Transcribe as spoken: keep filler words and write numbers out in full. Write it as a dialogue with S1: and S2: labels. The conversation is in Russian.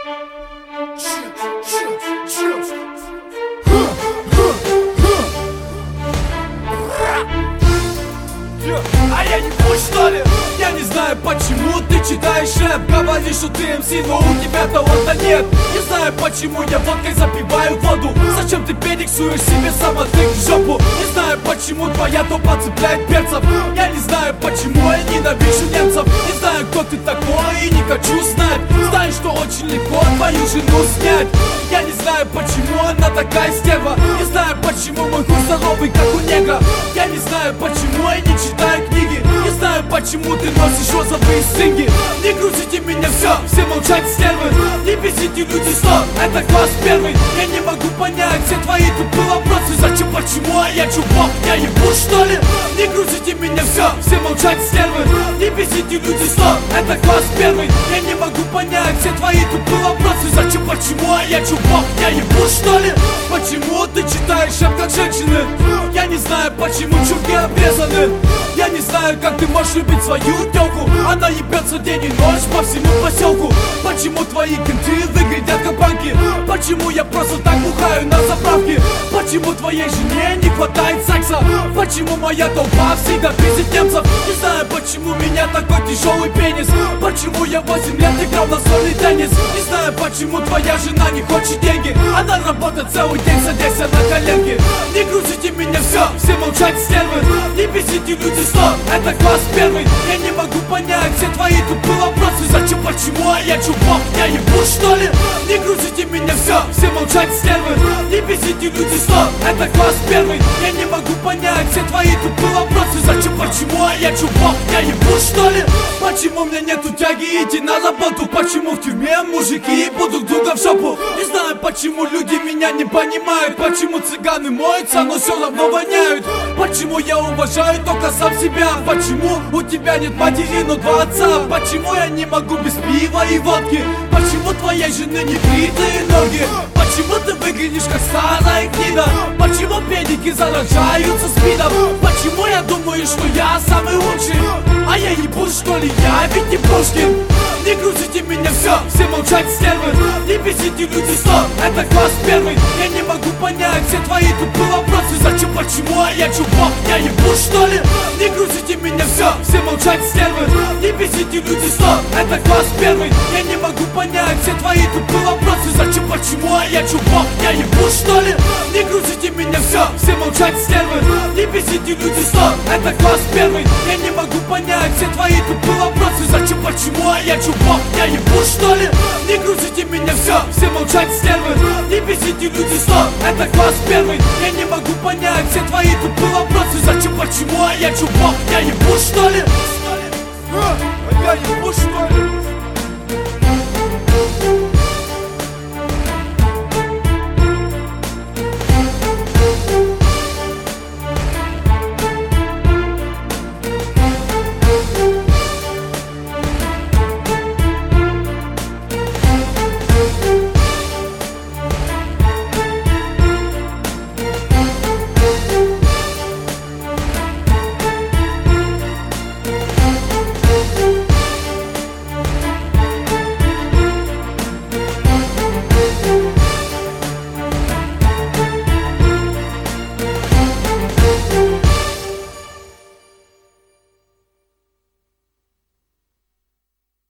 S1: А я не пусть, что ли? Я не знаю, почему ты читаешь рэп. Говоришь, что ты эм си, но у тебя таланта нет. Не знаю, почему я водкой запиваю воду. Зачем ты перексуешь себе самотык в жопу? Не знаю, почему твоя топа цепляет перцев. Я не знаю, почему я ненавижу немцев. Не знаю, кто ты такой и не хочу знать. Знаю, что очень легко твою жену снять. Я не знаю, почему она такая стерва. Не знаю, почему мой хуй здоровый, как у негра. Я не знаю, почему я не читаю книги. Не знаю, почему ты носишь розовые стинги. Не грузите меня, все, все молчать, стервы. Не бесите люди, стоп, это класс первый. Я не могу понять все твои тупые вопросы. Зачем, почему, а я чувак, я ебу, что ли? Не грузите меня, все, все молчать, стервы. Не бесите люди, стоп, это класс первый. Я не могу понять все твои тупые вопросы. Зачем, почему, а я чувак, я ебу, что ли? Почему ты читаешь рэп как женщины? Я не знаю, почему чурки обрезаны. Я не знаю, как ты можешь любить свою тёлку. Она ебется день и ночь по всему поселку. Почему твои кенты выглядят как банки? Почему я просто так бухаю на заправке? Почему твоей жене не хватает секса? Почему моя толпа всегда пиздит немцев? Не знаю, почему у меня такой тяжелый пенис. Почему я восемь лет играл на настольный теннис? Не знаю, почему твоя жена не хочет деньги. Она работает целый день, садясь на коленки. Не грузите меня, все, все молчать, стервы. Не бесите люди, стоп, это класс первый. Я не могу понять все твои тупые вопросы. Зачем, почему, а я чувак, я ебу, что ли? Не грузите меня, все, все молчать, стервы. Не бесите люди, стоп, это класс первый. Я не могу понять все твои тупые вопросы. Зачем, почему, а я чувак, я ебу, что ли? Почему мне нету тяги идти на работу? Почему в тюрьме мужики ебут друга в жопу? Не знаю, почему люди меня не понимают. Почему цыганы моются, но все равно воняют. Почему я уважаю только сам себя? Почему у тебя нет матери, но два отца? Почему я не могу без пива и водки? Почему твоей жены не бритые ноги? Почему ты выглядишь как старая гнида? Почему педики заражаются спидом? Почему я думаю, что я самый лучший? А я ебу, что ли, я ведь не Пушкин. Не грузите меня, все, все молчать, стервы. Не бесите люди, стоп, это класс первый. Я не могу понять все твои тупые вопросы. Зачем, почему, а я чувак, я ебу, что ли? Не грузите меня, все, все молчать, стервы. Не бесите люди, стоп, это класс первый. Я не могу понять все твои тупые вопросы. Зачем, почему, а я чувак, я ебу, что ли? Не грузите меня, все, все молчать, стервы. Не бесите люди, стоп, это класс первый. Я не могу понять все твои тупые вопросы. Зачем, почему, а я чувак, я ебу, что ли? Не грузите меня, все, все молчать, стервы. Не бесите люди, стоп, это класс первый. Я не могу понять все твои тупые вопросы. Зачем, почему, а я чувак, я ебу, что ли? А я ебу, что ли?